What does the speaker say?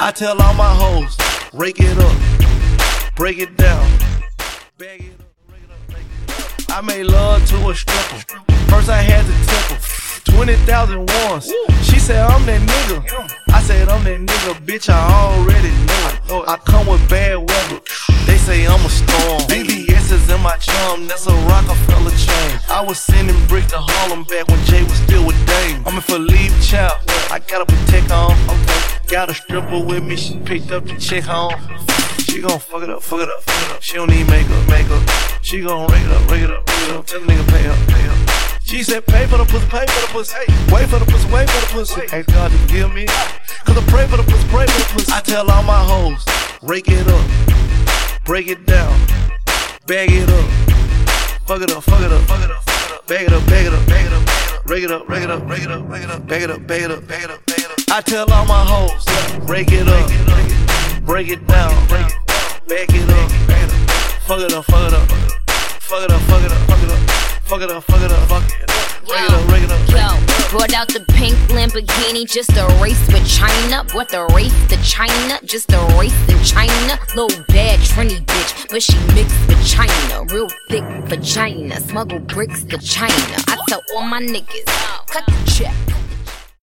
I tell all my hoes, rake it up, break it down, bag it up, break it up, break it up. I made love to a stripper. First I had to tip her 20,000 once. She said I'm that nigga. I said I'm that nigga, bitch. I already know it. I come with bad weather. They say I'm a storm. VVS is in my charm. That's a Rockefeller chain. I was sending brick to Harlem back when Jay was still with Dame. I'm in Philippe Chow. I gotta protect on. Okay. Got a stripper with me. She picked up the chick home. She gon' fuck it up, fuck it up, fuck it up. She don't need makeup. She gon' rake it up, rake it up, rake it up. Tell the nigga pay up, pay up. She said pay for the pussy, pay for the pussy. Wait for the pussy, wait for the pussy. Ask God to give me, cause I pray for the pussy, pray for the pussy. I tell all my hoes, rake it up, break it down, bag it up, fuck it up, fuck it up, fuck it up, fuck it up, bag it up, bag it up, bag it up, rake it up, rake it up, rake it up, rake it up, bag it up, bag it up, bag it up, bag it up. I tell all my hoes, rake it up, break it down, bag it up, fuck it up, fuck it up, fuck it up, fuck it up, fuck it up. Fuck it up, fuck it up, fuck it up. Break it up, break it up. Yo, brought out the pink Lamborghini just a race with China. Brought the race to China, just a race in China. Little bad Trini bitch, but she mixed with China. Real thick vagina, smuggle bricks to China. I tell all my niggas, cut the check.